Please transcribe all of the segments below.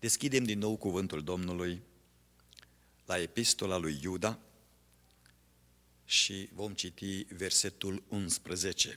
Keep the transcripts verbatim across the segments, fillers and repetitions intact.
Deschidem din nou cuvântul Domnului la epistola lui Iuda și vom citi versetul unsprezece.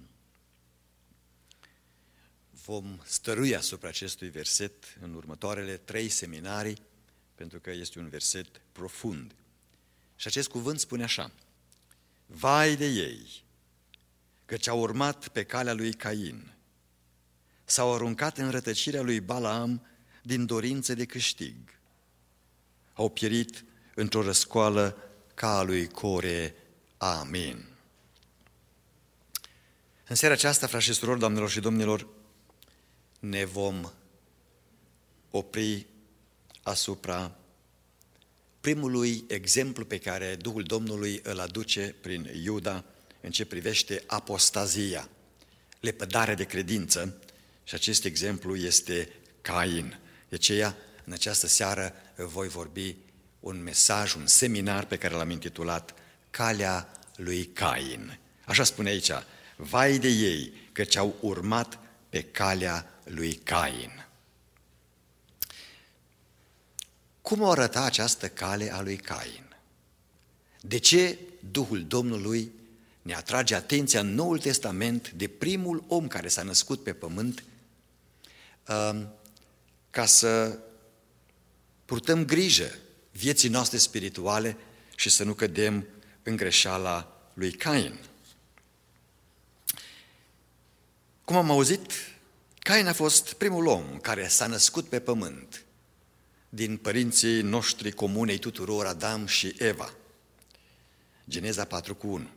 Vom stărui asupra acestui verset în următoarele trei seminarii, pentru că este un verset profund. Și acest cuvânt spune așa: vai de ei, căci au urmat pe calea lui Cain, s-au aruncat în rătăcirea lui Balaam din dorințe de câștig, au pierit într-o răscoală ca a lui Core. Amin. În seara aceasta, frați și surori, doamnelor și domnilor, ne vom opri asupra primului exemplu pe care Duhul Domnului îl aduce prin Iuda în ce privește apostazia, lepădarea de credință, și acest exemplu este Cain. De aceea, în această seară voi vorbi un mesaj, un seminar pe care l-am intitulat Calea lui Cain. Așa spune aici: vai de ei, căci au urmat pe calea lui Cain. Cum o arăta această cale a lui Cain? De ce Duhul Domnului ne atrage atenția în Noul Testament de primul om care s-a născut pe pământ, ca să purtăm grijă vieții noastre spirituale și să nu cădem în greșeala lui Cain? Cum am auzit, Cain a fost primul om care s-a născut pe pământ din părinții noștri comunei tuturor, Adam și Eva. Geneza patru cu unu.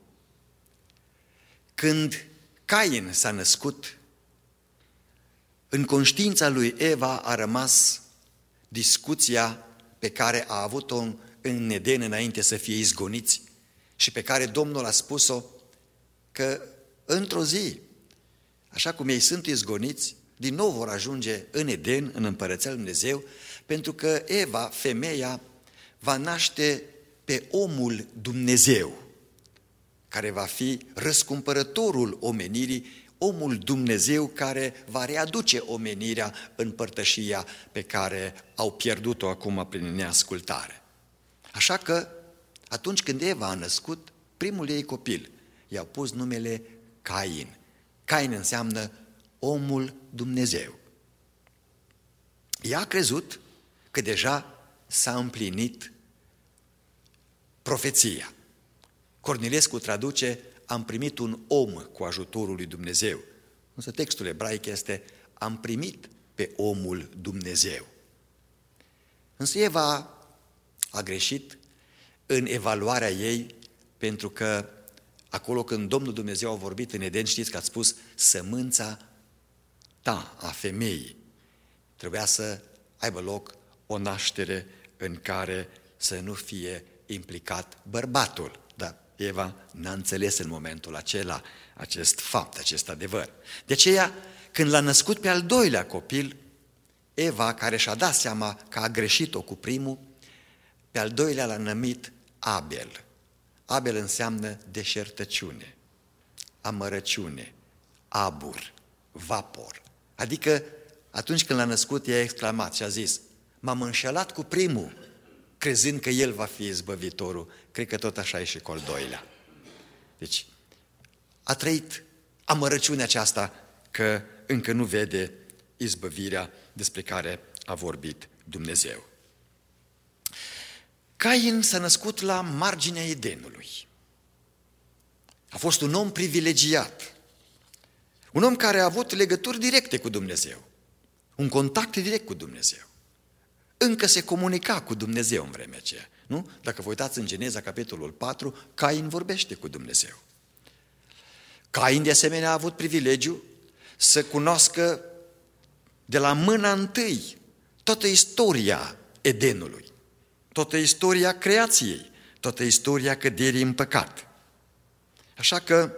Când Cain s-a născut, în conștiința lui Eva a rămas discuția pe care a avut-o în Eden înainte să fie izgoniți și pe care Domnul a spus-o că într-o zi, așa cum ei sunt izgoniți, din nou vor ajunge în Eden, în Împărăția lui Dumnezeu, pentru că Eva, femeia, va naște pe omul Dumnezeu, care va fi răscumpărătorul omenirii, omul Dumnezeu care va readuce omenirea în părtășia pe care au pierdut-o acum prin neascultare. Așa că, atunci când Eva a născut primul ei copil, i-au pus numele Cain. Cain înseamnă omul Dumnezeu. Ea a crezut că deja s-a împlinit profeția. Cornilescu traduce: am primit un om cu ajutorul lui Dumnezeu. Însă textul ebraic este: am primit pe omul Dumnezeu. Însă Eva a greșit în evaluarea ei, pentru că acolo când Domnul Dumnezeu a vorbit în Eden, știți că a spus sămânța ta, a femeii. Trebuia să aibă loc o naștere în care să nu fie implicat bărbatul. Dar Eva n-a înțeles în momentul acela acest fapt, acest adevăr. De aceea, când l-a născut pe al doilea copil, Eva, care și-a dat seama că a greșit-o cu primul, pe al doilea l-a numit Abel. Abel înseamnă deșertăciune, amărăciune, abur, vapor. Adică atunci când l-a născut, ea a exclamat și a zis: m-am înșelat cu primul, crezând că el va fi izbăvitorul. Cred că tot așa e și cu al doilea. Deci a trăit amărăciunea aceasta că încă nu vede izbăvirea despre care a vorbit Dumnezeu. Cain s-a născut la marginea Edenului. A fost un om privilegiat, un om care a avut legături directe cu Dumnezeu, un contact direct cu Dumnezeu. Încă se comunica cu Dumnezeu în vremea aceea, nu? Dacă vă uitați în Geneza, capitolul patru, Cain vorbește cu Dumnezeu. Cain, de asemenea, a avut privilegiu să cunoască de la mâna întâi toată istoria Edenului, toată istoria creației, toată istoria căderii în păcat. Așa că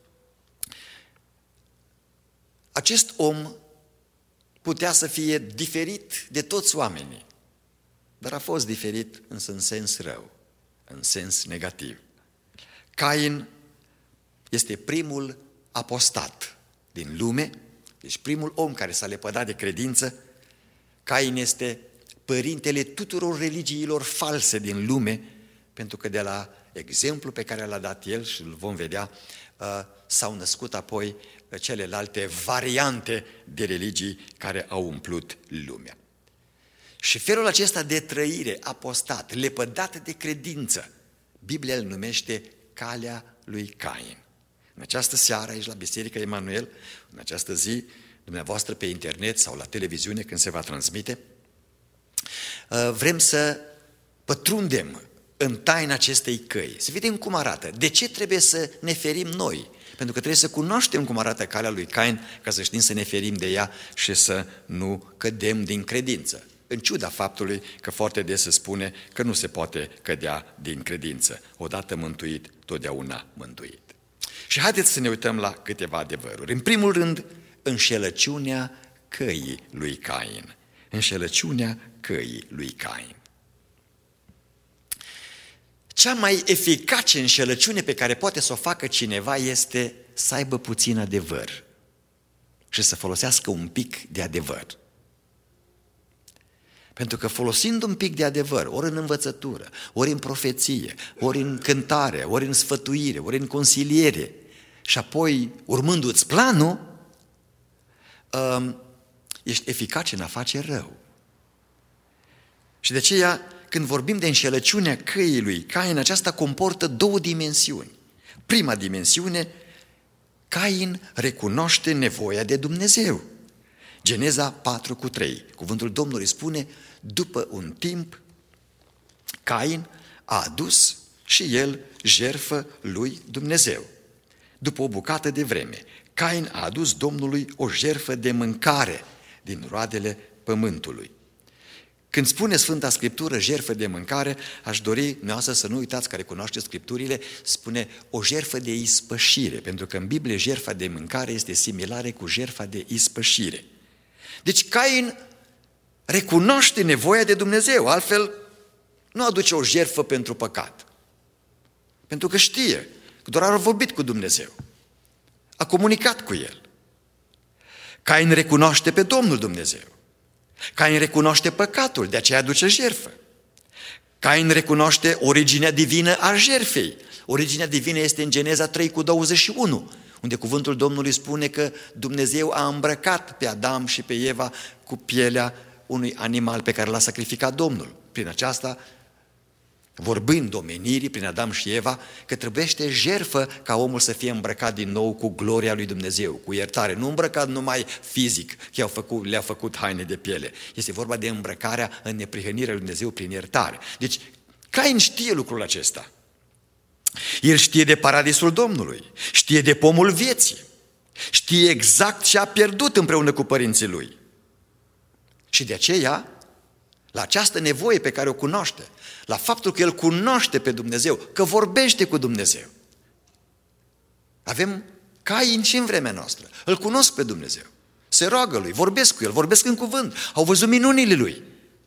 acest om putea să fie diferit de toți oamenii, dar a fost diferit însă în sens rău, în sens negativ. Cain este primul apostat din lume, deci primul om care s-a lepădat de credință, Cain este părintele tuturor religiilor false din lume, pentru că de la exemplu pe care l-a dat el, și îl vom vedea, s-au născut apoi celelalte variante de religii care au umplut lumea. Și felul acesta de trăire apostat, lepădat de credință, Biblia îl numește calea lui Cain. În această seară, aici la Biserica Emanuel, în această zi, dumneavoastră pe internet sau la televiziune, când se va transmite, vrem să pătrundem în taina acestei căi, să vedem cum arată. De ce trebuie să ne ferim noi? Pentru că trebuie să cunoaștem cum arată calea lui Cain, ca să știm să ne ferim de ea și să nu cădem din credință. În ciuda faptului că foarte des se spune că nu se poate cădea din credință. Odată mântuit, totdeauna mântuit. Și haideți să ne uităm la câteva adevăruri. În primul rând, înșelăciunea căii lui Cain. Înșelăciunea căii lui Cain. Cea mai eficace înșelăciune pe care poate să o facă cineva este să aibă puțin adevăr și să folosească un pic de adevăr. Pentru că folosind un pic de adevăr, ori în învățătură, ori în profeție, ori în cântare, ori în sfătuire, ori în consiliere, și apoi urmându-ți planul, ești eficace în a face rău. Și de aceea, când vorbim de înșelăciunea căii lui Cain, aceasta comportă două dimensiuni. Prima dimensiune, Cain recunoaște nevoia de Dumnezeu. Geneza patru cu trei, cuvântul Domnului spune, după un timp, Cain a adus și el jertfă lui Dumnezeu. După o bucată de vreme, Cain a adus Domnului o jertfă de mâncare din roadele pământului. Când spune Sfânta Scriptură jertfă de mâncare, aș dori dumneavoastră să nu uitați, care cunoașteți Scripturile, spune o jertfă de ispășire, pentru că în Biblie jertfa de mâncare este similară cu jertfa de ispășire. Deci Cain recunoaște nevoia de Dumnezeu, altfel nu aduce o jertfă pentru păcat. Pentru că știe că doar a vorbit cu Dumnezeu, a comunicat cu El. Cain recunoaște pe Domnul Dumnezeu. Cain recunoaște păcatul, de aceea aduce jertfă. Cain recunoaște originea divină a jertfei. Originea divină este în Geneza trei cu douăzeci și unu, unde cuvântul Domnului spune că Dumnezeu a îmbrăcat pe Adam și pe Eva cu pielea unui animal pe care l-a sacrificat Domnul. Prin aceasta, vorbând omenirii, prin Adam și Eva, că trebuiește jertfă ca omul să fie îmbrăcat din nou cu gloria lui Dumnezeu, cu iertare. Nu îmbrăcat numai fizic, că i-au făcut, le-a făcut haine de piele. Este vorba de îmbrăcarea în neprihănirea lui Dumnezeu prin iertare. Deci, Cain știe lucrul acesta. El știe de paradisul Domnului, știe de pomul vieții, știe exact ce a pierdut împreună cu părinții lui. Și de aceea, la această nevoie pe care o cunoaște, la faptul că el cunoaște pe Dumnezeu, că vorbește cu Dumnezeu. Avem Cain și în vremea noastră. Îl cunosc pe Dumnezeu. Se roagă lui, vorbesc cu el, vorbesc în cuvânt. Au văzut minunile lui.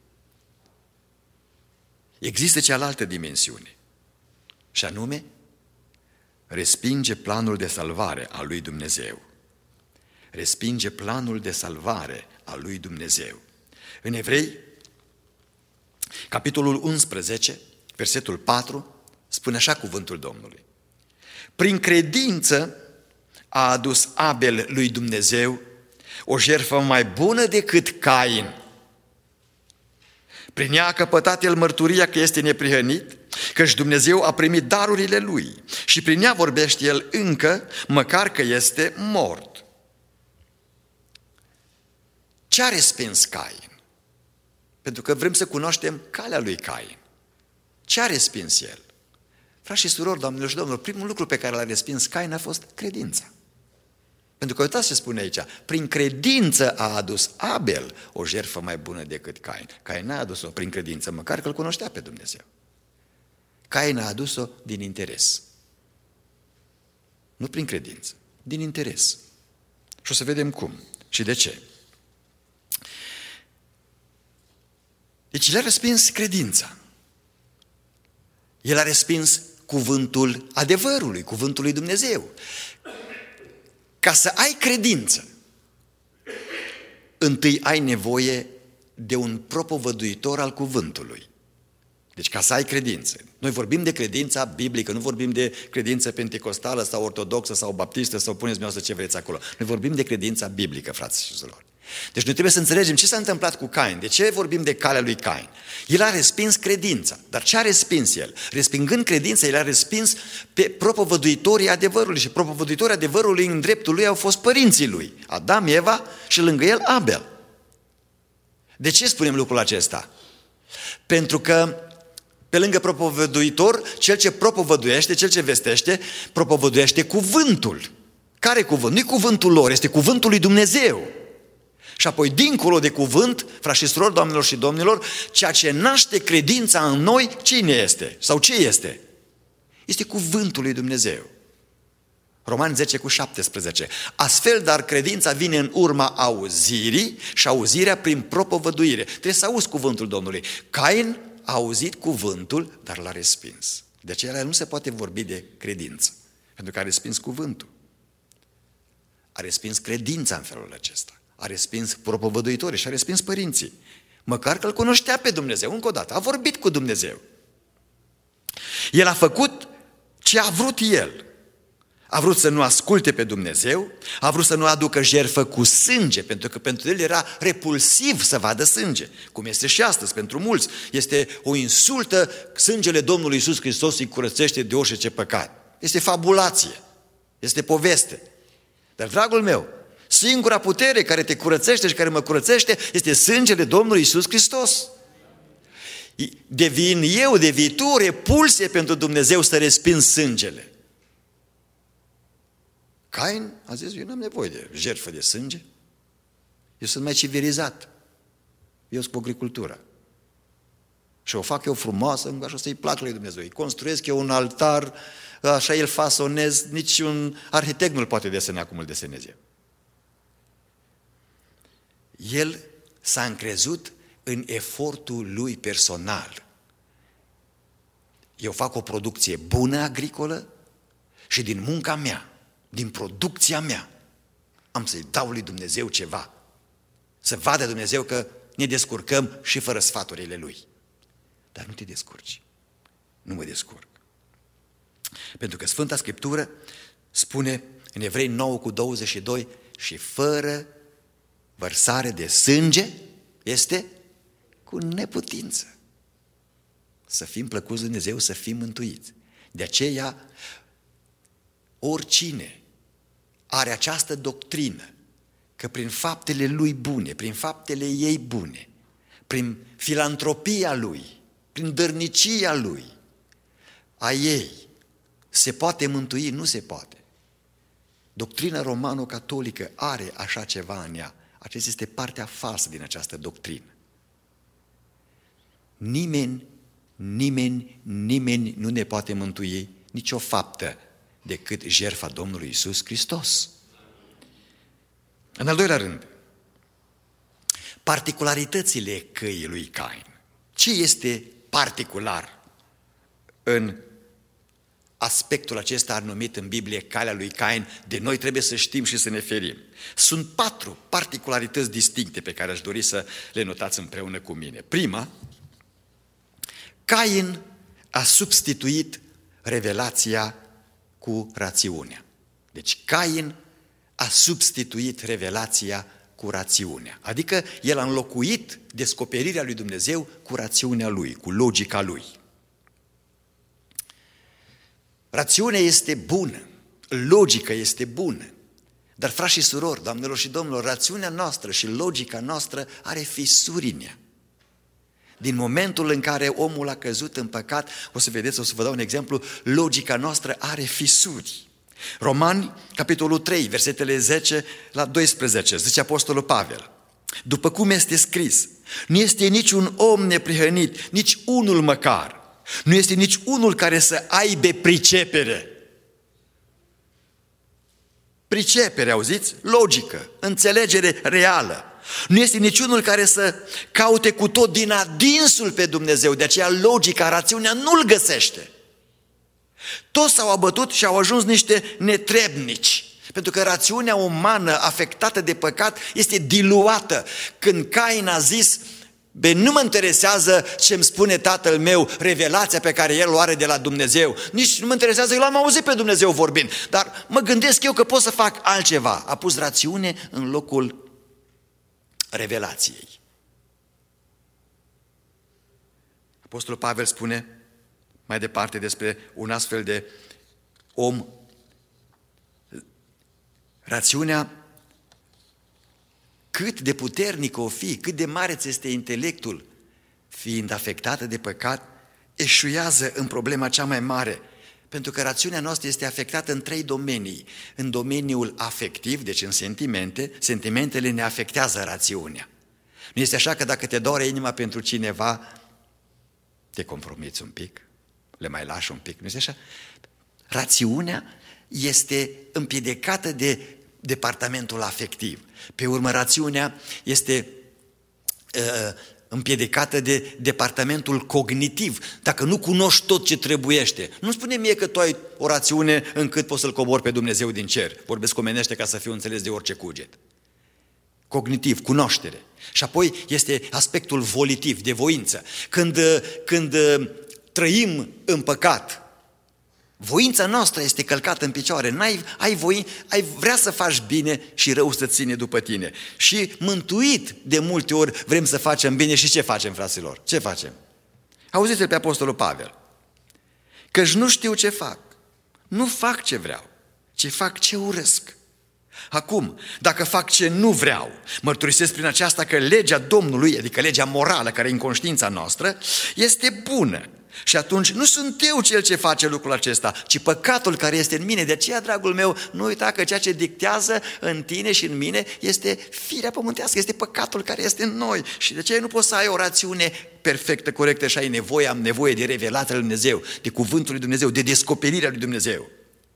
Există cealaltă dimensiune. Și anume, respinge planul de salvare al lui Dumnezeu. Respinge planul de salvare al lui Dumnezeu. În Evrei, capitolul unsprezece, versetul patru, spune așa cuvântul Domnului. Prin credință a adus Abel lui Dumnezeu o jertfă mai bună decât Cain. Prin ea a căpătat el mărturia că este neprihănit, căci Dumnezeu a primit darurile lui și prin ea vorbește el încă, măcar că este mort. Ce a respins Cain? Pentru că vrem să cunoaștem calea lui Cain. Ce a respins el? Frați și surori, doamnelor și domnilor, primul lucru pe care l-a respins Cain a fost credința. Pentru că uitați ce spune aici, prin credință a adus Abel o jertfă mai bună decât Cain. Cain n-a adus-o prin credință, măcar că îl cunoștea pe Dumnezeu. Cain a adus-o din interes. Nu prin credință, din interes. Și o să vedem cum și de ce. Deci el a respins credința. El a respins cuvântul adevărului, cuvântul lui Dumnezeu. Ca să ai credință, întâi ai nevoie de un propovăduitor al cuvântului. Deci ca să ai credință. Noi vorbim de credința biblică, nu vorbim de credință pentecostală sau ortodoxă sau baptistă sau puneți dumneavoastră ce vreți acolo. Noi vorbim de credința biblică, frați și surori. Deci noi trebuie să înțelegem ce s-a întâmplat cu Cain. De ce vorbim de calea lui Cain? El a respins credința. Dar ce a respins el? Respingând credința, el a respins pe propovăduitorii adevărului. Și propovăduitorii adevărului în dreptul lui au fost părinții lui. Adam, Eva și lângă el Abel. De ce spunem lucrul acesta? Pentru că pe lângă propovăduitor, cel ce propovăduiește, cel ce vestește, propovăduiește cuvântul. Care cuvânt? Nu-i cuvântul lor, este cuvântul lui Dumnezeu. Și apoi, dincolo de cuvânt, frați și surori, doamnelor și domnilor, ceea ce naște credința în noi, cine este? Sau ce este? Este cuvântul lui Dumnezeu. Romani zece cu șaptesprezece. Astfel, dar credința vine în urma auzirii și auzirea prin propovăduire. Trebuie să auzi cuvântul Domnului. Cain a auzit cuvântul, dar l-a respins. De aceea nu se poate vorbi de credință, pentru că a respins cuvântul. A respins credința în felul acesta. A respins propovăduitorii și a respins părinții. Măcar că îl cunoștea pe Dumnezeu, încă o dată, a vorbit cu Dumnezeu. El a făcut ce a vrut el. A vrut să nu asculte pe Dumnezeu, a vrut să nu aducă jertfă cu sânge, pentru că pentru el era repulsiv să vadă sânge, cum este și astăzi pentru mulți. Este o insultă, sângele Domnului Iisus Hristos îi curățește de orice păcat. Este fabulație, este poveste. Dar, dragul meu, singura putere care te curățește și care mă curățește este sângele Domnului Iisus Hristos. Devin eu, devii tu, repulsie pentru Dumnezeu să resping sângele. Cain a zis, eu nu am nevoie de jertfă de sânge, eu sunt mai civilizat, eu sunt cu agricultura. Și o fac eu frumoasă, așa să-i placă lui Dumnezeu. Îi construiesc eu un altar, așa el fasonez, nici un arhitect nu-l poate desena cum îl desenez eu. El s-a încrezut în efortul lui personal. Eu fac o producție bună agricolă și din munca mea, din producția mea, am să-i dau lui Dumnezeu ceva. Să vadă Dumnezeu că ne descurcăm și fără sfaturile Lui. Dar nu te descurci. Nu mă descurc. Pentru că Sfânta Scriptură spune în Evrei nouă cu douăzeci și doi și fără vărsare de sânge este cu neputință. Să fim plăcuți Dumnezeu, să fim mântuiți. De aceea, oricine are această doctrină că prin faptele lui bune, prin faptele ei bune, prin filantropia lui, prin dărnicia lui, a ei, se poate mântui, nu se poate. Doctrina romano-catolică are așa ceva în ea. Aceasta este partea falsă din această doctrină. Nimeni, nimeni, nimeni nu ne poate mântui nicio faptă decât jertfa Domnului Iisus Hristos. În al doilea rând, particularitățile căii lui Cain. Ce este particular în aspectul acesta numit în Biblie calea lui Cain? De noi trebuie să știm și să ne ferim. Sunt patru particularități distincte pe care aș dori să le notați împreună cu mine. Prima, Cain a substituit revelația cu rațiunea. Deci Cain a substituit revelația cu rațiunea. Adică el a înlocuit descoperirea lui Dumnezeu cu rațiunea lui, cu logica lui. Rațiunea este bună, logica este bună, dar frați și surori, doamnelor și domnilor, rațiunea noastră și logica noastră are fisuri în ea. Din momentul în care omul a căzut în păcat, o să vedeți, o să vă dau un exemplu, logica noastră are fisuri. Romani, capitolul trei, versetele zece la doisprezece, zice Apostolul Pavel, după cum este scris, nu este niciun om neprihănit, nici unul măcar, nu este nici unul care să aibă pricepere. Pricepere, auziți? Logică, înțelegere reală. Nu este niciunul care să caute cu tot din adinsul pe Dumnezeu, de aceea logica, rațiunea nu-l găsește. Toți s-au abătut și au ajuns niște netrebnici, pentru că rațiunea umană afectată de păcat este diluată. Când Cain a zis, Be, nu mă interesează ce îmi spune tatăl meu, revelația pe care el o are de la Dumnezeu. Nici nu mă interesează, eu l-am auzit pe Dumnezeu vorbind. Dar mă gândesc eu că pot să fac altceva. A pus rațiune în locul revelației. Apostolul Pavel spune mai departe despre un astfel de om. Rațiunea, cât de puternic o fi, cât de mare ți este intelectul, fiind afectată de păcat, eșuează în problema cea mai mare. Pentru că rațiunea noastră este afectată în trei domenii. În domeniul afectiv, deci în sentimente, sentimentele ne afectează rațiunea. Nu este așa că dacă te doare inima pentru cineva, te compromiți un pic, le mai lași un pic, nu este așa? Rațiunea este împiedicată de departamentul afectiv. Pe urmă, rațiunea este uh, împiedicată de departamentul cognitiv. Dacă nu cunoști tot ce trebuiește, nu spune mie că tu ai o rațiune încât poți să-L cobori pe Dumnezeu din cer. Vorbesc omenește ca să fiu înțeles de orice cuget. Cognitiv, cunoaștere. Și apoi este aspectul volitiv, de voință. Când, când trăim în păcat, voința noastră este călcată în picioare. N-ai, ai, voi, ai vrea să faci bine și rău să ține după tine. Și mântuit de multe ori vrem să facem bine și ce facem, fraților? Ce facem? Auziți-l pe Apostolul Pavel. Căci nu știu ce fac. Nu fac ce vreau, ci fac ce urăsc. Acum, dacă fac ce nu vreau, mărturisesc prin aceasta că legea Domnului, adică legea morală care e în conștiința noastră, este bună. Și atunci nu sunt eu cel ce face lucrul acesta, ci păcatul care este în mine. De aceea, dragul meu, nu uita că ceea ce dictează în tine și în mine este firea pământească, este păcatul care este în noi. Și de aceea nu poți să ai o rațiune perfectă, corectă și ai nevoie, am nevoie de revelația lui Dumnezeu, de cuvântul lui Dumnezeu, de descoperirea lui Dumnezeu.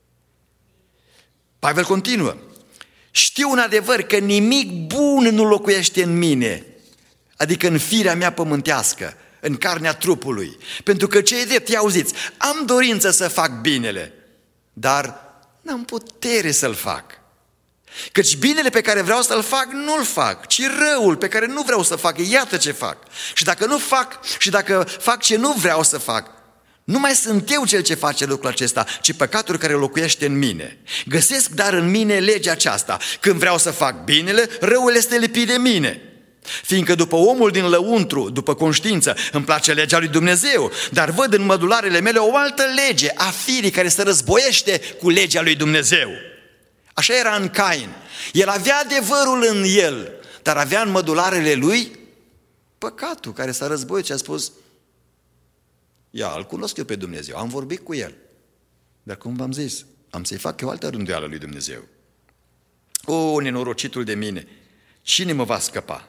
Pavel continuă. Știu în adevăr că nimic bun nu locuiește în mine, adică în firea mea pământească, în carnea trupului. Pentru că ce e drept, ia auziți, am dorință să fac binele, dar n-am putere să-l fac. Căci binele pe care vreau să-l fac, nu-l fac, ci răul pe care nu vreau să fac, iată ce fac. Și dacă nu fac, și dacă fac ce nu vreau să fac, nu mai sunt eu cel ce face lucrul acesta, ci păcatul care locuiește în mine. Găsesc dar în mine legea aceasta. Când vreau să fac binele, răul este lipit de mine. Fiindcă după omul din lăuntru, după conștiință, îmi place legea lui Dumnezeu, dar văd în mădularele mele o altă lege a firii care se războiește cu legea lui Dumnezeu. Așa era în Cain. El avea adevărul în el, dar avea în mădularele lui păcatul care s-a războit și a spus: ia, îl cunosc eu pe Dumnezeu, am vorbit cu el. Dar cum v-am zis, am să-i fac eu altă rânduială lui Dumnezeu. O, nenorocitul de mine, cine mă va scăpa?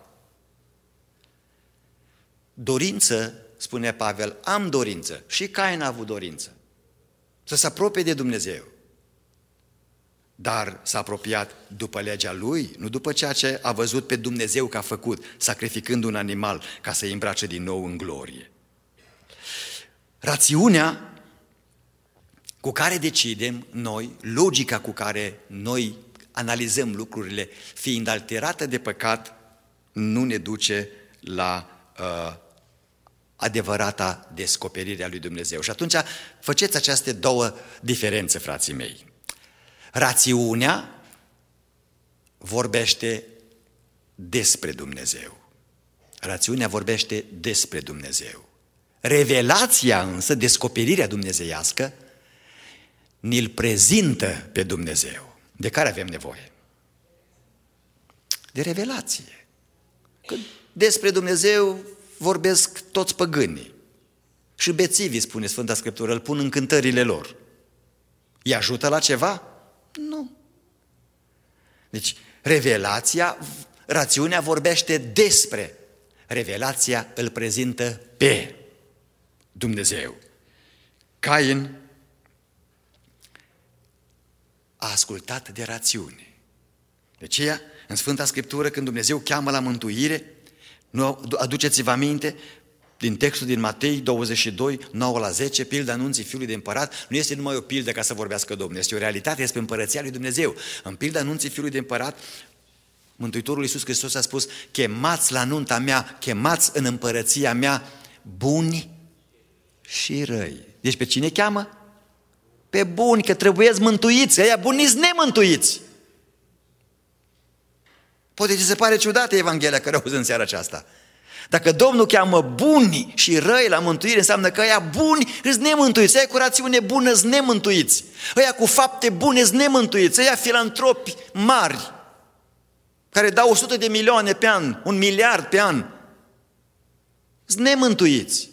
Dorință, spune Pavel, am dorință. Și Cain a avut dorință să se apropie de Dumnezeu. Dar s-a apropiat după legea lui, nu după ceea ce a văzut pe Dumnezeu că a făcut, sacrificând un animal ca să-i îmbrace din nou în glorie. Rațiunea cu care decidem noi, logica cu care noi analizăm lucrurile, fiind alterată de păcat, nu ne duce la uh, adevărata descoperire a lui Dumnezeu. Și atunci faceți aceste două diferențe, frații mei. Rațiunea vorbește despre Dumnezeu. Rațiunea vorbește despre Dumnezeu. Revelația însă, descoperirea dumnezeiască, ne-l prezintă pe Dumnezeu. De care avem nevoie? De revelație. Că despre Dumnezeu vorbesc toți păgânii. Și bețivii, spune Sfânta Scriptură, îl pun în cântările lor. Îi ajută la ceva? Nu. Deci, revelația, rațiunea vorbește despre. Revelația îl prezintă pe Dumnezeu. Cain a ascultat de rațiune. De aceea, în Sfânta Scriptură, când Dumnezeu cheamă la mântuire, nu aduceți-vă aminte, din textul din Matei douăzeci și doi, nouă la zece, pilda anunții Fiului de Împărat, nu este numai o pildă ca să vorbească Domnul, este o realitate despre împărăția lui Dumnezeu. În pilda anunții Fiului de Împărat, Mântuitorul Iisus Hristos a spus, chemați la nunta mea, chemați în împărăția mea buni și răi. Deci pe cine cheamă? Pe buni, că trebuiesc mântuiți, ăia buni sunt nemântuiți. Poate ți se pare ciudată Evanghelia care auzi în seara aceasta. Dacă Domnul cheamă buni și răi la mântuire, înseamnă că ăia buni sunt nemântuiți, ăia cu rațiune bună sunt nemântuiți, ăia cu fapte bune sunt nemântuiți, ăia filantropi mari, care dau o sută de milioane pe an, un miliard pe an, sunt nemântuiți.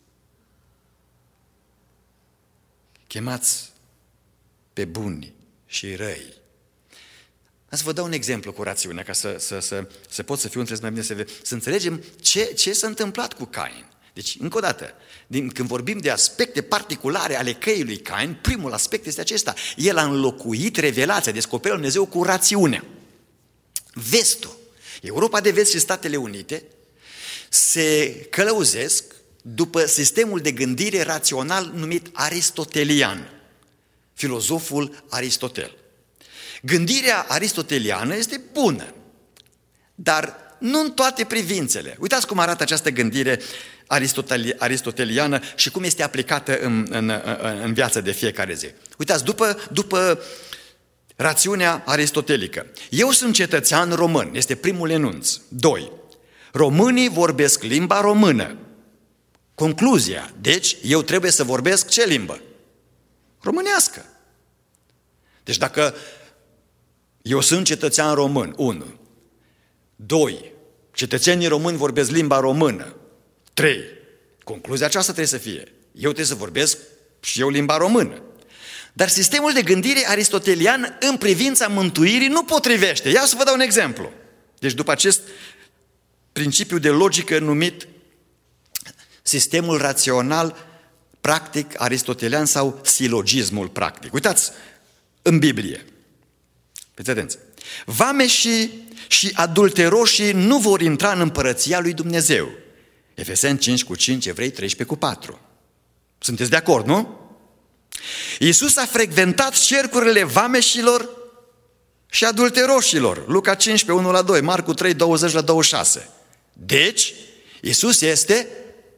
Chemați pe buni și răi. Să vă dau un exemplu cu rațiunea, ca să, să, să, să pot să fiu între mai bine, să, să înțelegem ce, ce s-a întâmplat cu Cain. Deci, încă o dată, din, când vorbim de aspecte particulare ale căii lui Cain, primul aspect este acesta. El a înlocuit revelația, descoperirea lui Dumnezeu cu rațiunea. Vestul, Europa de Vest și Statele Unite se călăuzesc după sistemul de gândire rațional numit aristotelian, filozoful Aristotel. Gândirea aristoteliană este bună, dar nu în toate privințele. Uitați cum arată această gândire aristoteliană și cum este aplicată în, în, în viața de fiecare zi. Uitați, după, după rațiunea aristotelică, eu sunt cetățean român, este primul enunț. Doi, românii vorbesc limba română. Concluzia, deci eu trebuie să vorbesc ce limbă? Românească. Deci dacă eu sunt cetățean român, unu. Doi, cetățenii români vorbesc limba română. Trei, concluzia aceasta trebuie să fie, eu trebuie să vorbesc și eu limba română. Dar sistemul de gândire aristotelian în privința mântuirii nu potrivește. Ia să vă dau un exemplu. Deci după acest principiu de logică numit sistemul rațional practic aristotelian sau silogismul practic. Uitați în Biblie. Fiți atenți. Vameșii și adulteroșii nu vor intra în împărăția lui Dumnezeu. Efeseni cinci cu cinci, Evrei treisprezece cu patru. Sunteți de acord, nu? Iisus a frecventat cercurile vameșilor și adulteroșilor. Luca cincisprezece, unu la doi, Marcu trei, douăzeci la douăzeci și șase. Deci, Iisus este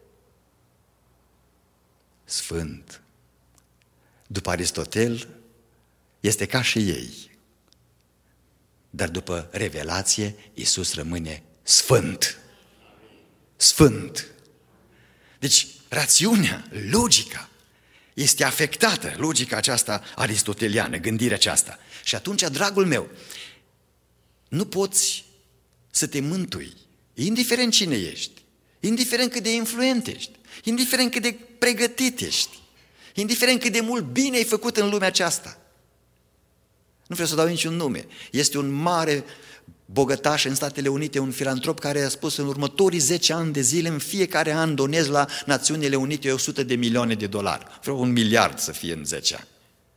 sfânt. După Aristotel, este ca și ei. Dar după revelație, Iisus rămâne sfânt. Sfânt. Deci, rațiunea, logica, este afectată, logica aceasta aristoteliană, gândirea aceasta. Și atunci, dragul meu, nu poți să te mântui, indiferent cine ești, indiferent cât de influent ești, indiferent cât de pregătit ești, indiferent cât de mult bine ai făcut în lumea aceasta. Nu vreau să dau niciun nume. Este un mare bogătaș în Statele Unite, un filantrop care a spus în următorii zece ani de zile, în fiecare an donez la Națiunile Unite o sută de milioane de dolari. Vreau un miliard să fie în zece ani.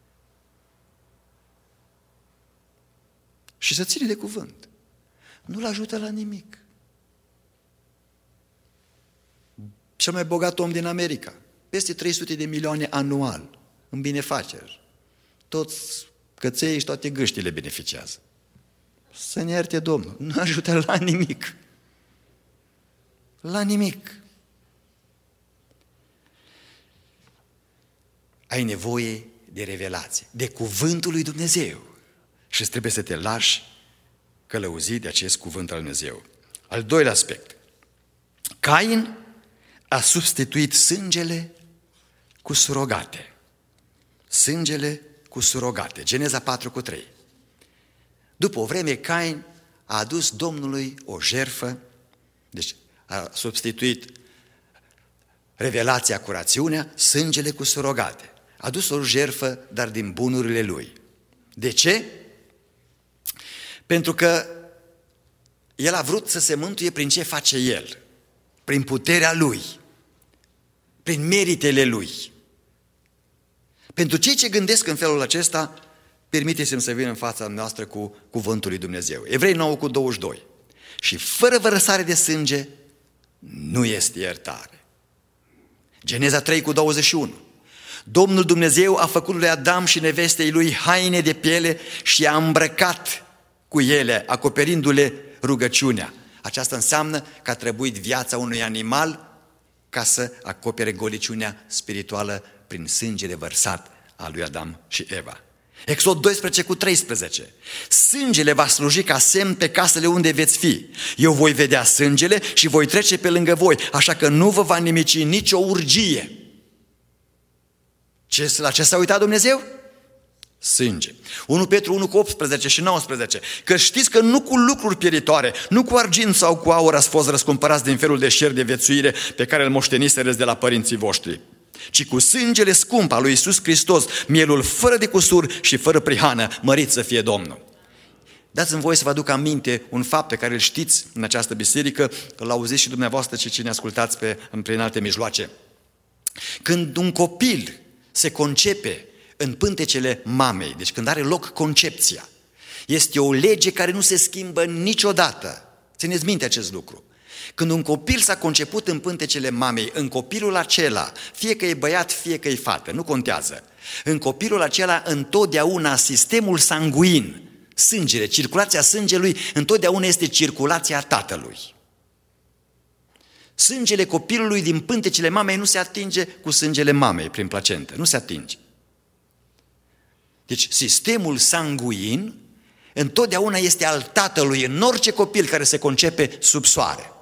Și să ține de cuvânt. Nu-l ajută la nimic. Cel mai bogat om din America, peste trei sute de milioane anual în binefaceri. Toți căței și toate gâștile beneficiază. Să ne ierte Domnul, nu ajută la nimic. La nimic. Ai nevoie de revelație, de cuvântul lui Dumnezeu. Și trebuie să te lași călăuzit de acest cuvânt al lui Dumnezeu. Al doilea aspect. Cain a substituit sângele cu surogate. Sângele cu surogate. Geneza patru cu trei. După o vreme, Cain a adus Domnului o jertfă, deci a substituit revelația cu rațiunea, sângele cu surogate. A adus o jertfă, dar din bunurile lui. De ce? Pentru că el a vrut să se mântuie prin ce face el, prin puterea lui, prin meritele lui. Pentru cei ce gândesc în felul acesta, permiteți-mi să vin în fața noastră cu cuvântul lui Dumnezeu. Evrei nouă cu douăzeci și doi. Și fără vărsare de sânge nu este iertare. Geneza trei cu douăzeci și unu. Domnul Dumnezeu a făcut lui Adam și nevestei lui haine de piele și a îmbrăcat cu ele, acoperindu-le rugăciunea. Aceasta înseamnă că a trebuit viața unui animal ca să acopere goliciunea spirituală prin sângele vărsat al lui Adam și Eva. Exod doisprezece cu treisprezece. Sângele va sluji ca semn pe casele unde veți fi. Eu voi vedea sângele și voi trece pe lângă voi, așa că nu vă va nimici nicio urgie. Ce, la ce s-a uitat Dumnezeu? Sânge. unu Petru unu cu optsprezece și nouăsprezece. Că știți că nu cu lucruri pieritoare, nu cu argint sau cu aur ați fost răscumpărați din felul de șer de viețuire pe care îl moșteniserăți de la părinții voștri, ci cu sângele scump al lui Iisus Hristos, mielul fără de cusur și fără prihană, mărit să fie Domnul. Dați-mi voie să vă aduc aminte un fapt pe care îl știți în această biserică, îl auziți și dumneavoastră și cine ascultați pe, prin alte mijloace. Când un copil se concepe în pântecele mamei, deci când are loc concepția, este o lege care nu se schimbă niciodată. Țineți minte acest lucru. Când un copil s-a conceput în pântecele mamei, în copilul acela, fie că e băiat, fie că e fată, nu contează, în copilul acela întotdeauna sistemul sanguin, sângele, circulația sângelui, întotdeauna este circulația tatălui. Sângele copilului din pântecele mamei nu se atinge cu sângele mamei prin placentă, nu se atinge. Deci sistemul sanguin întotdeauna este al tatălui în orice copil care se concepe sub soare.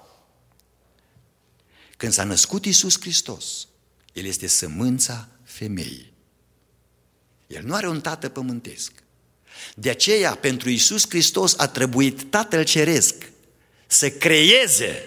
Când s-a născut Iisus Hristos, El este sămânța femeii. El nu are un tată pământesc. De aceea, pentru Iisus Hristos a trebuit Tatăl Ceresc să creeze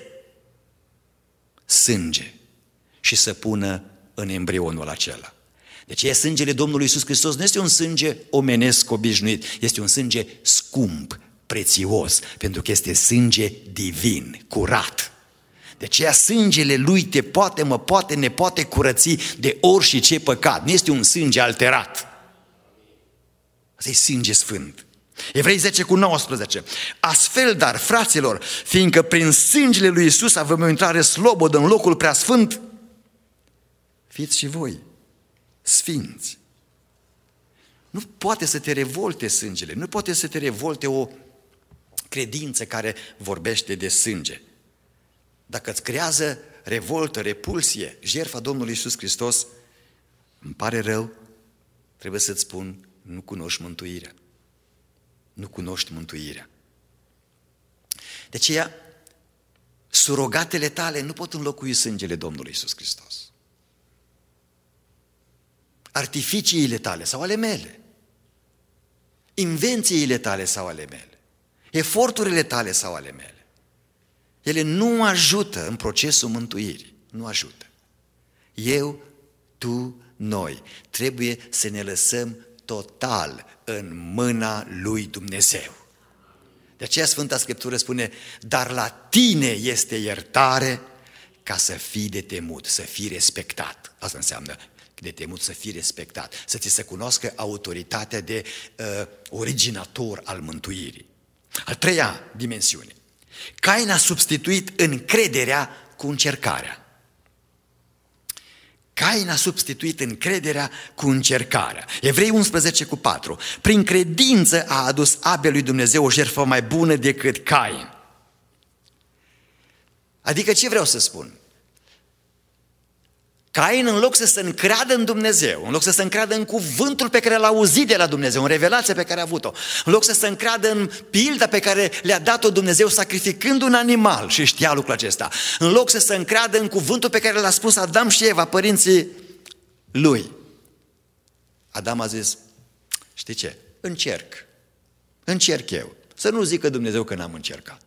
sânge și să pună în embrionul acela. De aceea sângele Domnului Iisus Hristos nu este un sânge omenesc obișnuit, este un sânge scump, prețios, pentru că este sânge divin, curat. De aceea sângele Lui te poate, mă poate, ne poate curăți de orice păcat. Nu este un sânge alterat. Asta e sânge sfânt. Evrei zece cu nouăsprezece. Astfel, dar, fraților, fiindcă prin sângele lui Iisus avem o intrare slobodă în locul preasfânt, fiți și voi sfinți. Nu poate să te revolte sângele, nu poate să te revolte o credință care vorbește de sânge. Dacă îți creează revoltă, repulsie, jertfa Domnului Iisus Hristos, îmi pare rău, trebuie să-ți spun, nu cunoști mântuirea. Nu cunoști mântuirea. De aceea, surogatele tale nu pot înlocui sângele Domnului Iisus Hristos. Artificiile tale sau ale mele, invențiile tale sau ale mele, eforturile tale sau ale mele, ele nu ajută în procesul mântuirii, nu ajută. Eu, tu, noi trebuie să ne lăsăm total în mâna lui Dumnezeu. De aceea Sfânta Scriptură spune, dar la tine este iertare ca să fii de temut, să fii respectat. Asta înseamnă de temut, să fii respectat, să ți se cunoască autoritatea de uh, originator al mântuirii. Al treia dimensiune. Cain a substituit încrederea cu încercarea. Cain a substituit încrederea cu încercarea. Evrei unsprezece cu patru. Prin credință a adus Abel lui Dumnezeu o jertfă mai bună decât Cain. Adică ce vreau să spun? Cain, în loc să se încreadă în Dumnezeu, în loc să se încreadă în cuvântul pe care l-a auzit de la Dumnezeu, în revelația pe care a avut-o, în loc să se încreadă în pilda pe care le-a dat-o Dumnezeu sacrificând un animal, și știa lucrul acesta, în loc să se încreadă în cuvântul pe care l-a spus Adam și Eva, părinții lui, Adam a zis, știi ce, încerc, încerc eu, să nu zică Dumnezeu că n-am încercat.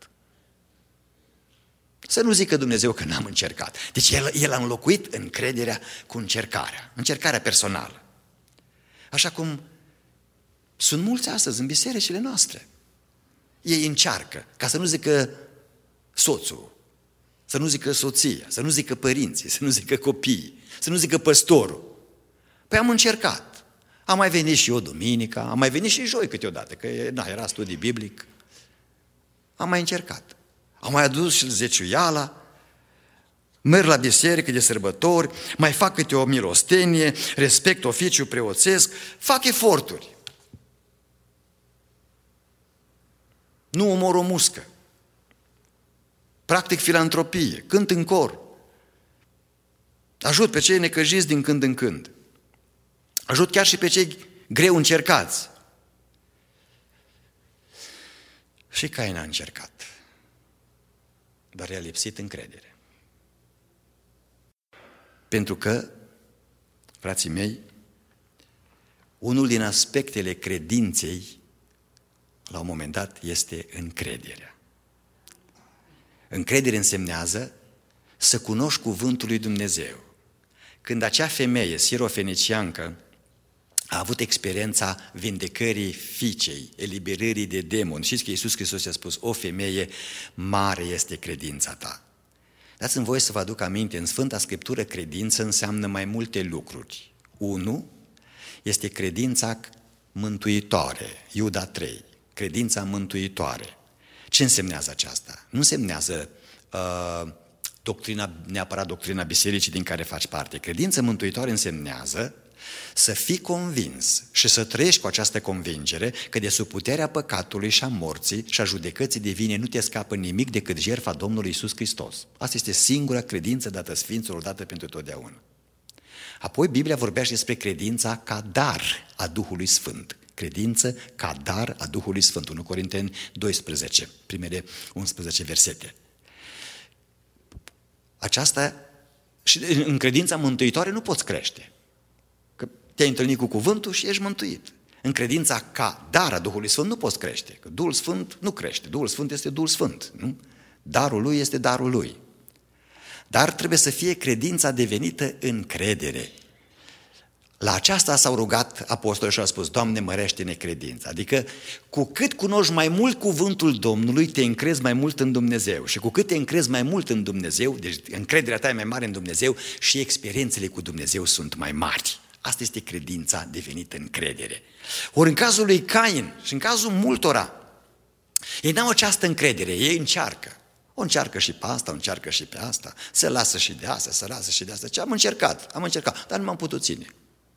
Să nu zică Dumnezeu că n-am încercat. Deci el, el a înlocuit încrederea cu încercarea, încercarea personală. Așa cum sunt mulți astăzi în bisericile noastre. Ei încearcă, ca să nu zică soțul, să nu zică soția, să nu zică părinții, să nu zică copiii, să nu zică păstorul. Păi am încercat. Am mai venit și eu duminica, am mai venit și joi câteodată, că na, era studii biblic. Am mai încercat. Am mai adus și zeciuiala, merg la biserică de sărbători, mai fac câte o milostenie, respect oficiul preoțesc, fac eforturi. nu omor o muscă. Practic filantropie, cânt în cor. Ajut pe cei necăjiți din când în când. Ajut chiar și pe cei greu încercați. Și Cain a încercat, dar i-a lipsit încredere. Pentru că, frații mei, unul din aspectele credinței, la un moment dat, este încrederea. Încredere însemnează să cunoști cuvântul lui Dumnezeu. Când acea femeie sirofeniciancă a avut experiența vindecării fiicei, eliberării de demoni, știți că Iisus Hristos i-a spus: o femeie, mare este credința ta. Dați-mi voie să vă aduc aminte, în Sfânta Scriptură credință înseamnă mai multe lucruri. Unu, este credința mântuitoare, Iuda trei, credința mântuitoare. Ce însemnează aceasta? Nu însemnează uh, doctrina, neapărat doctrina bisericii din care faci parte. Credința mântuitoare însemnează să fii convins și să trăiești cu această convingere că de sub puterea păcatului și a morții și a judecății divine nu te scapă nimic decât jertfa Domnului Iisus Hristos. Asta este singura credință dată Sfinților, dată pentru totdeauna. Apoi Biblia vorbește despre credința ca dar a Duhului Sfânt. Credință ca dar a Duhului Sfânt. unu Corinteni doisprezece, primele unsprezece versete. Aceasta, și în credința mântuitoare nu poți crește. Că te-ai întâlnit cu cuvântul și ești mântuit. În credința ca dar a Duhului Sfânt nu poți crește. Că Duhul Sfânt nu crește. Duhul Sfânt este Duhul Sfânt. Nu? Darul lui este darul lui. Dar trebuie să fie credința devenită încredere. La aceasta s-au rugat apostolii și au spus: Doamne, mărește-ne credința. Adică cu cât cunoști mai mult cuvântul Domnului, te încrezi mai mult în Dumnezeu. Și cu cât te încrezi mai mult în Dumnezeu, deci încrederea ta e mai mare în Dumnezeu, și experiențele cu Dumnezeu sunt mai mari. Asta este credința devenită încredere. Ori în cazul lui Cain și în cazul multora, ei n-au această încredere, ei încearcă. O încearcă și pe asta, o încearcă și pe asta, se lasă și de asta, se lasă și de asta. Ce am încercat, am încercat, dar nu m-am putut ține.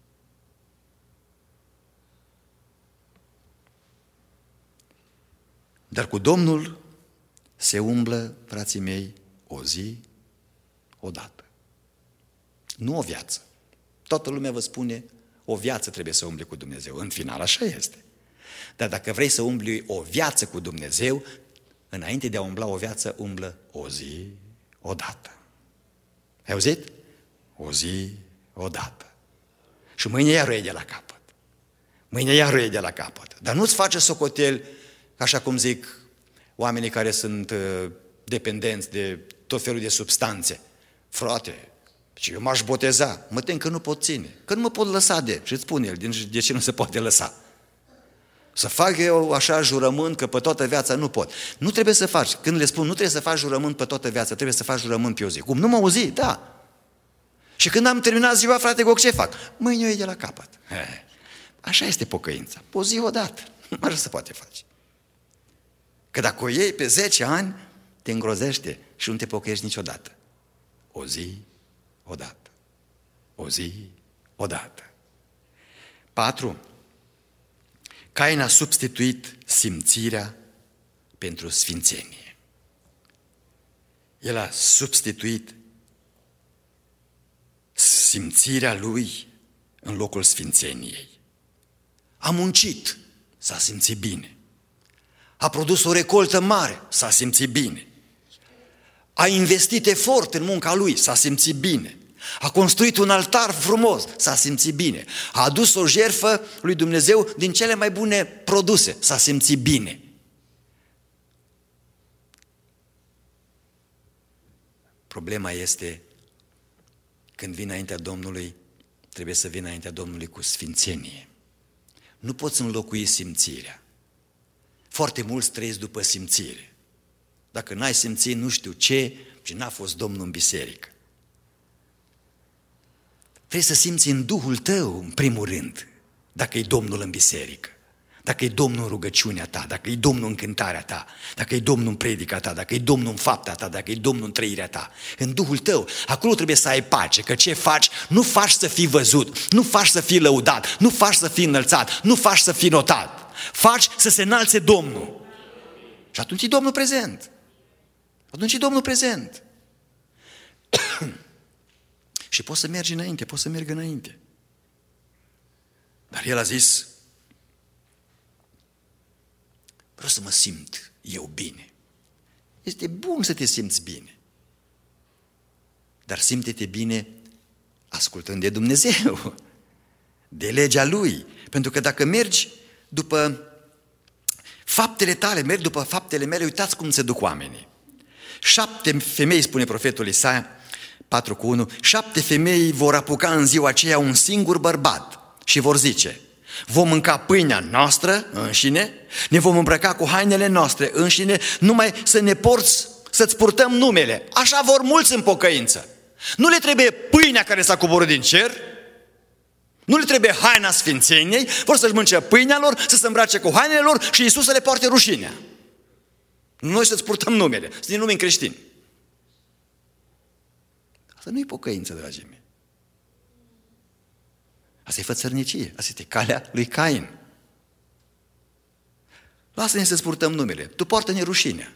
Dar cu Domnul se umblă, frații mei, o zi, o dată. Nu o viață. Toată lumea vă spune, o viață trebuie să umble cu Dumnezeu. În final așa este. Dar dacă vrei să umbli o viață cu Dumnezeu, înainte de a umbla o viață, umblă o zi, o dată. Ai auzit? O zi, o dată. Și mâine iar o iei de la capăt. Mâine iar o iei de la capăt. Dar nu-ți face socotel, așa cum zic oamenii care sunt uh, dependenți de tot felul de substanțe. Frate, și eu m-aș boteza, mă tem că nu pot ține, că nu mă pot lăsa de, și îți spune el, de ce nu se poate lăsa. Să fac eu așa jurământ că pe toată viața nu pot. Nu trebuie să faci, când le spun nu trebuie să faci jurământ pe toată viața, trebuie să faci jurământ pe o zi. Cum, nu mă auzi? Da. Și când am terminat ziua, frate, Goc, ce fac? Mâine o iei de la capăt. He. Așa este pocăința. O zi odată. Așa se poate face. Că dacă o iei pe zece ani, te îngrozește și nu te pocăiești niciodată. O zi, odată. O zi, odată. Patru. Cain a substituit simțirea pentru sfințenie. El a substituit simțirea lui în locul sfințeniei. A muncit, s-a simțit bine. A produs o recoltă mare, s-a simțit bine. A investit efort în munca lui, s-a simțit bine. A construit un altar frumos, s-a simțit bine. A adus o jertfă lui Dumnezeu din cele mai bune produse, s-a simțit bine. Problema este când vii înaintea Domnului, trebuie să vii înaintea Domnului cu sfințenie. Nu poți înlocui simțirea. Foarte mulți trăiesc după simțire. Dacă n-ai simțit nu știu ce, și n-a fost Domnul în biserică. Trebuie să simți în Duhul tău, în primul rând, dacă e Domnul în biserică, dacă e Domnul în rugăciunea ta, dacă e Domnul în cântarea ta, dacă e Domnul în predica ta, dacă e Domnul în fapta ta, dacă e Domnul în trăirea ta. În Duhul tău, acolo trebuie să ai pace, că ce faci, nu faci să fii văzut, nu faci să fii lăudat, nu faci să fii înălțat, nu faci să fii notat, faci să se înalțe Domnul. Și atunci e Domnul prezent. Atunci e Domnul prezent. Și poți să mergi înainte, poți să mergi înainte. Dar el a zis, vreau să mă simt eu bine. Este bun să te simți bine. Dar simte-te bine ascultând de Dumnezeu, de legea Lui. Pentru că dacă mergi după faptele tale, mergi după faptele mele, uitați cum se duc oamenii. Șapte femei, spune profetul Isaia, patru cu unu, șapte femei vor apuca în ziua aceea un singur bărbat și vor zice, vom mânca pâinea noastră înșine, ne vom îmbrăca cu hainele noastre înșine, numai să ne porți, să-ți purtăm numele. Așa vor mulți în pocăință. Nu le trebuie pâinea care s-a coborât din cer, nu le trebuie haina sfințeniei, vor să-și mânce pâinea lor, să se îmbrace cu hainele lor și Iisus să le poarte rușinea. Noi să-ți purtăm numele, să ne numim creștini. Asta nu e pocăință, dragii mei. Asta e fățărnicie, asta este calea lui Cain. Lasă-ne să-ți purtăm numele, tu poartă-ne rușinea.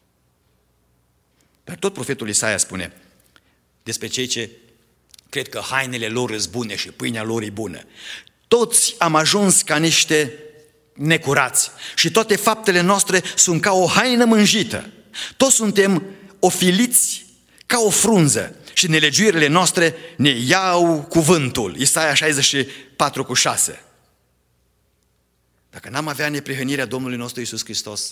Dar tot profetul Isaia spune despre cei ce cred că hainele lor sunt bune și pâinea lor e bună. Toți am ajuns ca niște necurați și toate faptele noastre sunt ca o haină mânjită. Toți suntem ofiliți ca o frunză și nelegiuirile noastre ne iau cuvântul. Isaia șaizeci și patru cu șase. Dacă n-am avea neprihănirea Domnului nostru Iisus Hristos,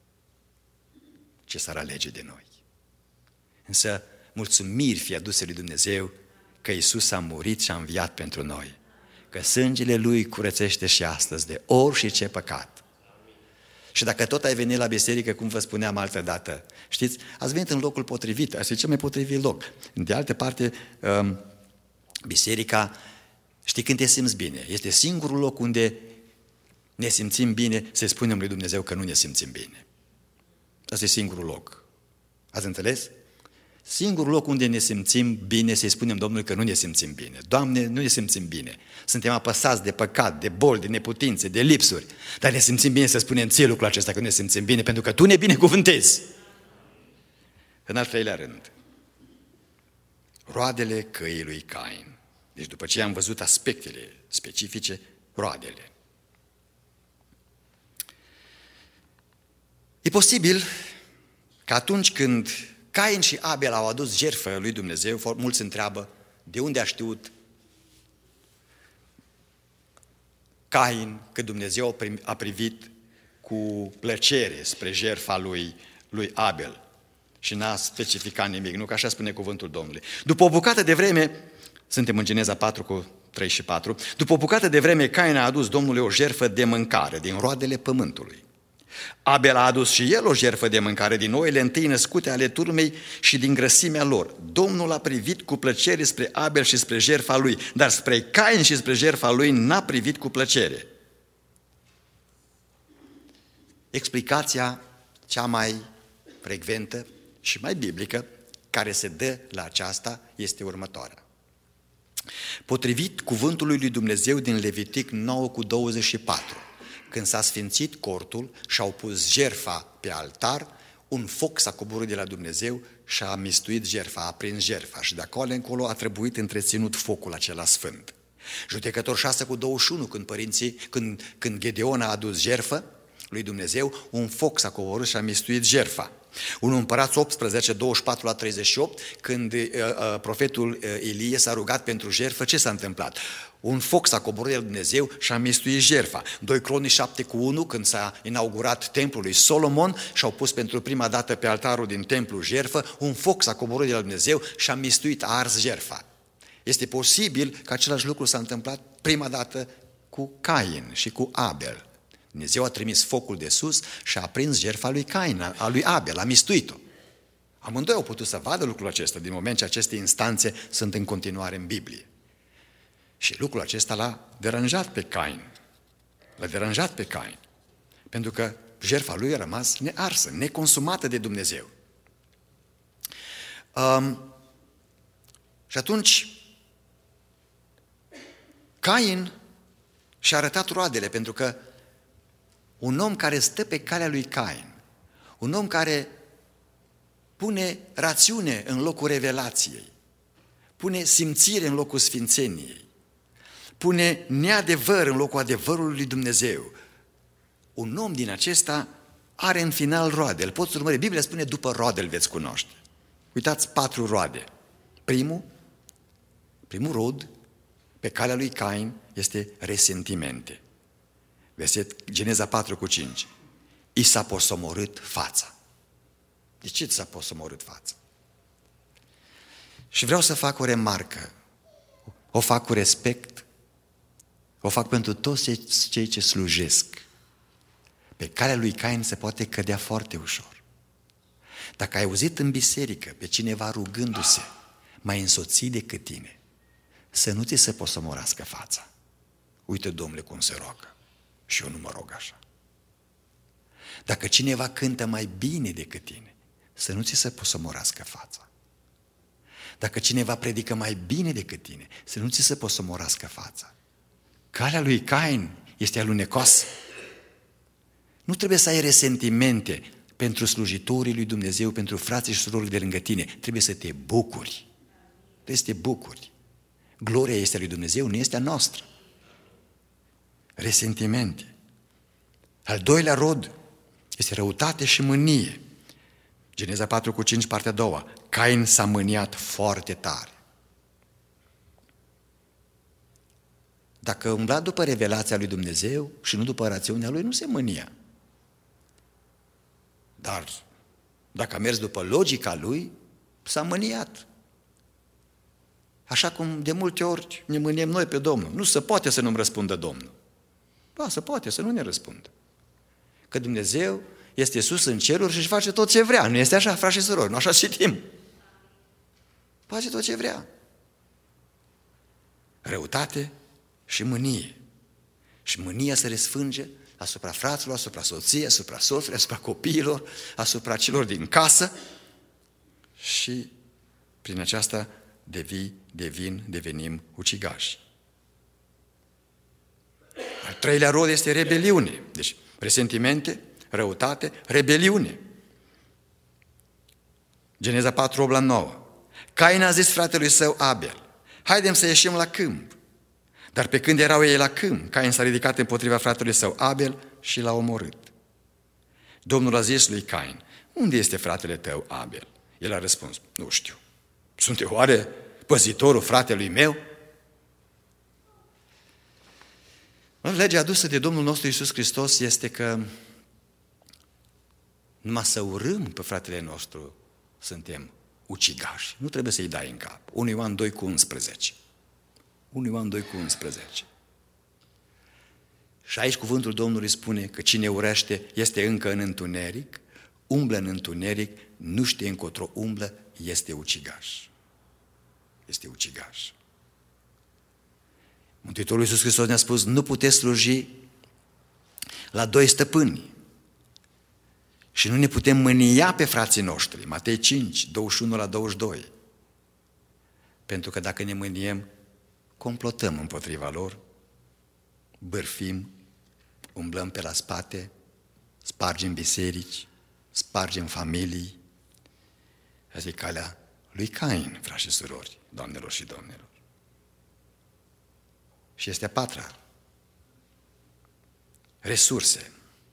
ce s-ar alege de noi? Însă mulțumiri fie aduse lui Dumnezeu că Iisus a murit și a înviat pentru noi, că sângele Lui curățește și astăzi de orice păcat. Și dacă tot ai venit la biserică, cum vă spuneam altă dată, știți, ați venit în locul potrivit, asta e cel mai potrivit loc. De altă parte, biserica, știi când te simți bine, este singurul loc unde ne simțim bine, să spunem lui Dumnezeu că nu ne simțim bine. Asta e singurul loc. Ați înțeles? Singurul loc unde ne simțim bine, să-i spunem Domnului că nu ne simțim bine. Doamne, nu ne simțim bine. Suntem apăsați de păcat, de boli, de neputințe, de lipsuri. Dar ne simțim bine să spunem ție lucrul acesta, că nu ne simțim bine, pentru că Tu ne binecuvântezi. În al treilea rând, roadele căii lui Cain. Deci după ce am văzut aspectele specifice, roadele. E posibil că atunci când Cain și Abel au adus jertfă lui Dumnezeu, mulți întreabă de unde a știut Cain că Dumnezeu a privit cu plăcere spre jertfa lui, lui Abel și n-a specificat nimic, nu că așa spune cuvântul Domnului. După o bucată de vreme, suntem în Geneza patru cu trei și patru, după o bucată de vreme Cain a adus Domnului o jertfă de mâncare din roadele pământului. Abel a adus și el o jertfă de mâncare din oile întâi născute ale turmei și din grăsimea lor. Domnul a privit cu plăcere spre Abel și spre jertfa lui, dar spre Cain și spre jertfa lui n-a privit cu plăcere. Explicația cea mai frecventă și mai biblică care se dă la aceasta este următoarea. Potrivit cuvântului lui Dumnezeu din Levitic nouă cu douăzeci și patru, când s-a sfințit cortul și au pus jertfa pe altar, un foc s-a coborât de la Dumnezeu și a mistuit jertfa, a aprins jertfa și de acolo încolo a trebuit întreținut focul acela sfânt. Judecător șase cu douăzeci și unu, când părinții, când, când Gedeon a adus jertfă lui Dumnezeu, un foc s-a coborât și a mistuit jertfa. unu Împărați optsprezece, douăzeci și patru la treizeci și opt, când uh, uh, profetul uh, Ilie s-a rugat pentru jertfă, ce s-a întâmplat? Un foc s-a coborât de la Dumnezeu și a mistuit jertfa. doi Cronici șapte cu unu, când s-a inaugurat templul lui Solomon și au pus pentru prima dată pe altarul din templu jertfă, un foc s-a coborât de la Dumnezeu și a mistuit, a ars jertfa. Este posibil că același lucru s-a întâmplat prima dată cu Cain și cu Abel. Dumnezeu a trimis focul de sus și a aprins jertfa lui Cain, a lui Abel, a mistuit-o. Amândoi au putut să vadă lucrul acesta din moment ce aceste instanțe sunt în continuare în Biblie. Și lucrul acesta l-a deranjat pe Cain. L-a deranjat pe Cain. Pentru că jertfa lui a rămas nearsă, neconsumată de Dumnezeu. Um, și atunci Cain și-a arătat roadele, pentru că un om care stă pe calea lui Cain, Un om care pune rațiune în locul revelației, pune simțire în locul sfințeniei, pune neadevăr în locul adevărului lui Dumnezeu. Un om din acesta are în final roade. Îl poți urmări. Biblia spune, după roade îl veți cunoaște. Uitați, patru roade. Primul, primul rod pe calea lui Cain este resentimente. Verset Geneza patru cu cinci. I s-a posomorât fața. De ce ți s-a posomorât fața? Și vreau să fac o remarcă. O fac cu respect. O fac pentru toți cei ce slujesc. Pe calea lui Cain se poate cădea foarte ușor. Dacă ai auzit în biserică pe cineva rugându-se mai însoțit decât tine, să nu ți se posomorească fața. Uite, Domnule, cum se roagă. Și eu nu mă rog așa. Dacă cineva cântă mai bine decât tine, să nu ți se posomorească fața. Dacă cineva predică mai bine decât tine, să nu ți se posomorească fața. Calea lui Cain este alunecoasă. Nu trebuie să ai resentimente pentru slujitorii lui Dumnezeu, pentru frații și surorile de lângă tine. Trebuie să te bucuri. Trebuie să te bucuri. Gloria este a lui Dumnezeu, nu este a noastră. Resentimente. Al doilea rod este răutate și mânie. Geneza patru cu cinci, partea a doua. Cain s-a mâniat foarte tare. Dacă umbla după revelația lui Dumnezeu și nu după rațiunea lui, nu se mânia. Dar dacă a mers după logica lui, s-a mâniat. Așa cum de multe ori ne mâniem noi pe Domnul. Nu se poate să nu-mi răspundă Domnul. Ba, se poate să nu ne răspundă. Că Dumnezeu este sus în ceruri și își face tot ce vrea. Nu este așa, frați și surori? Nu așa citim. Face tot ce vrea. Răutate și mânie. Și mânia se răsfrânge asupra fraților, asupra soției, asupra soțului, asupra copiilor, asupra celor din casă și prin aceasta devii, devin, devenim ucigași. Al treilea rod este rebeliune. Deci, resentimente, răutate, rebeliune. Geneza patru, opt la nouă. Cain a zis fratelui său Abel, haidem să ieșim la câmp. Dar pe când erau ei la câmp, Cain s-a ridicat împotriva fratelui său Abel și l-a omorât. Domnul a zis lui Cain, unde este fratele tău Abel? El a răspuns, nu știu. Sunt eu oare păzitorul fratelui meu? Legea adusă de Domnul nostru Iisus Hristos este că numai să urâm pe fratele nostru suntem ucigași. Nu trebuie să-i dai în cap. unu Ioan doi cu unsprezece. unu Ioan doi cu unsprezece. Și aici cuvântul Domnului spune că cine urăște este încă în întuneric, umblă în întuneric, nu știe încotro umblă, este ucigaș. Este ucigaș. Mântuitorul Iisus Hristos ne-a spus, nu puteți sluji la doi stăpâni și nu ne putem mânia pe frații noștri. Matei cinci, douăzeci și unu la douăzeci și doi. Pentru că dacă ne mâniem, complotăm împotriva lor, bârfim, umblăm pe la spate, spargem biserici, spargem familii. Asta e calea lui Cain, frați și surori, doamnelor și domnilor. Și este a patra. Resurse.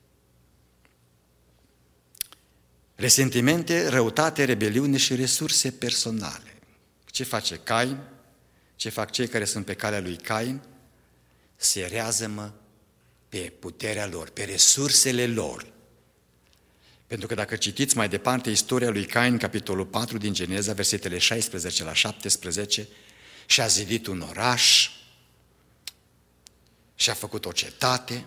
Resentimente, răutate, rebeliune și resurse personale. Ce face Cain? Ce fac cei care sunt pe calea lui Cain? Se rează-mă pe puterea lor, pe resursele lor. Pentru că dacă citiți mai departe istoria lui Cain, capitolul patru din Geneza, versetele șaisprezece la șaptesprezece, și-a zidit un oraș, și-a făcut o cetate,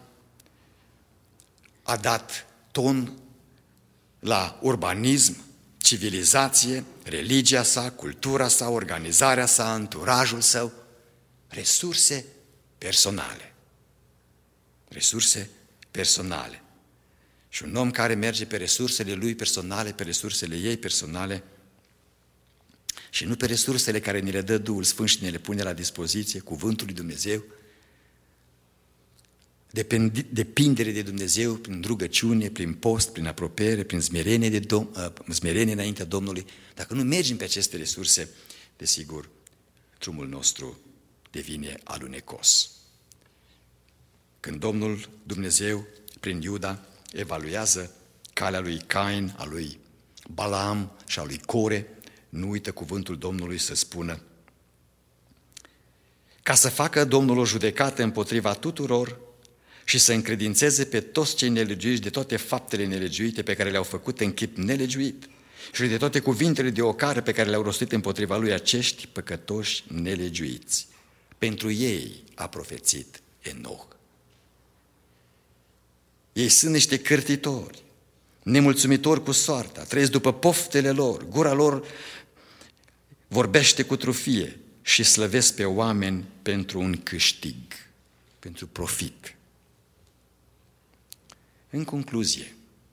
a dat ton la urbanism, civilizație, religia sa, cultura sa, organizarea sa, anturajul său, resurse personale. Resurse personale. Și un om care merge pe resursele lui personale, pe resursele ei personale și nu pe resursele care ni le dă Duhul Sfânt și ne le pune la dispoziție, cuvântul lui Dumnezeu, depindere de Dumnezeu prin rugăciune, prin post, prin apropiere, prin smerenie, de Dom- smerenie înaintea Domnului, dacă nu mergem pe aceste resurse, desigur, drumul nostru devine alunecos. Când Domnul Dumnezeu, prin Iuda, evaluează calea lui Cain, a lui Balaam și a lui Core, nu uită cuvântul Domnului să spună: ca să facă Domnul o judecată împotriva tuturor și să încredințeze pe toți cei nelegiuiți de toate faptele nelegiuite pe care le-au făcut în chip nelegiuit și de toate cuvintele de ocară pe care le-au rostit împotriva lui acești păcătoși nelegiuiți. Pentru ei a profețit Enoch. Ei sunt niște cârtitori, nemulțumitori cu soarta, trăiesc după poftele lor, gura lor vorbește cu trufie și slăvesc pe oameni pentru un câștig, pentru profit. În concluzie,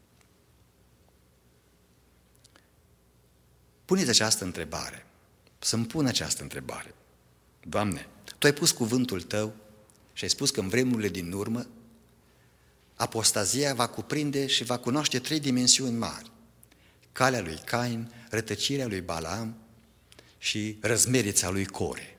puneți această întrebare, să-mi pun această întrebare. Doamne, Tu ai pus cuvântul Tău și ai spus că în vremurile din urmă apostazia va cuprinde și va cunoaște trei dimensiuni mari: calea lui Cain, rătăcirea lui Balaam și răzmerița lui Core.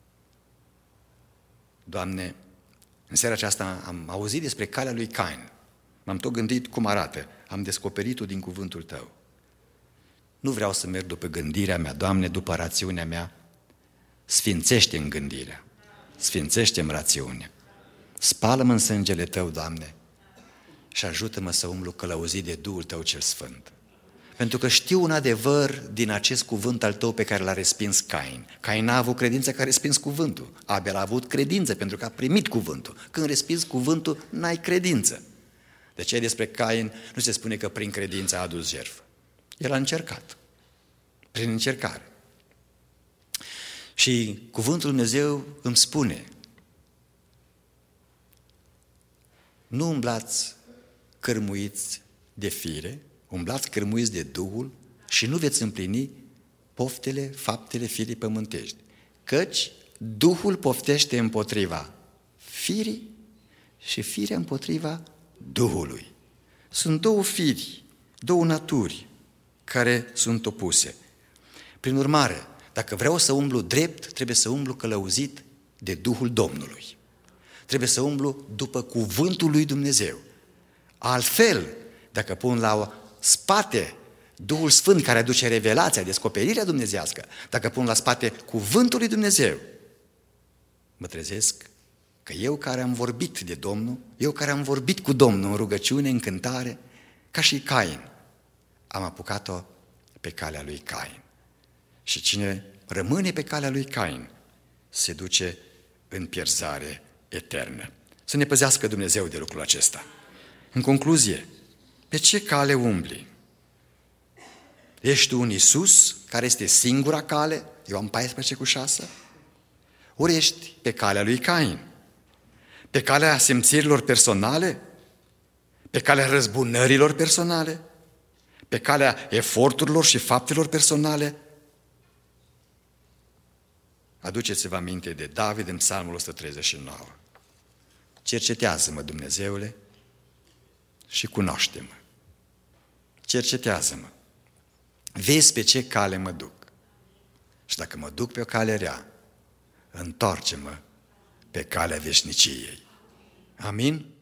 Doamne, în seara aceasta am auzit despre calea lui Cain. M-am tot gândit cum arată. Am descoperit-o din cuvântul Tău. Nu vreau să merg după gândirea mea, Doamne, după rațiunea mea. Sfințește-mi gândirea, sfințește-mi rațiunea. Spală-mă în sângele Tău, Doamne, și ajută-mă să umblu călăuzit de Duhul Tău cel Sfânt. Pentru că știu un adevăr din acest cuvânt al Tău pe care l-a respins Cain. Cain n-a avut credință că a respins cuvântul. Abel a avut credință pentru că a primit cuvântul. Când respingi cuvântul, n-ai credință. De ce despre Cain nu se spune că prin credință a adus jertfă? El a încercat, prin încercare. Și cuvântul Dumnezeu îmi spune: nu umblați cărmuiți de fire, umblați cărmuiți de Duhul și nu veți împlini poftele, faptele firii pământești. Căci Duhul poftește împotriva firii și firea împotriva Duhului. Sunt două firi, două naturi care sunt opuse. Prin urmare, dacă vreau să umblu drept, trebuie să umblu călăuzit de Duhul Domnului. Trebuie să umblu după cuvântul lui Dumnezeu. Altfel, dacă pun la spate Duhul Sfânt care aduce revelația, descoperirea dumnezească, dacă pun la spate cuvântul lui Dumnezeu, mă trezesc că eu care am vorbit de Domnul, eu care am vorbit cu Domnul în rugăciune, în cântare, ca și Cain, am apucat-o pe calea lui Cain. Și cine rămâne pe calea lui Cain se duce în pierzare eternă. Să ne păzească Dumnezeu de lucrul acesta. În concluzie, pe ce cale umbli? Ești tu un Iisus care este singura cale? Ioan paisprezece cu șase? Ori ești pe calea lui Cain? Pe calea simțirilor personale? Pe calea răzbunărilor personale? Pe calea eforturilor și faptelor personale? Aduceți-vă aminte de David în Psalmul o sută treizeci și nouă. Cercetează-mă, Dumnezeule, și cunoaște-mă. Cercetează-mă. Vezi pe ce cale mă duc. Și dacă mă duc pe o cale rea, întoarce-mă pe calea veșniciei. Amin?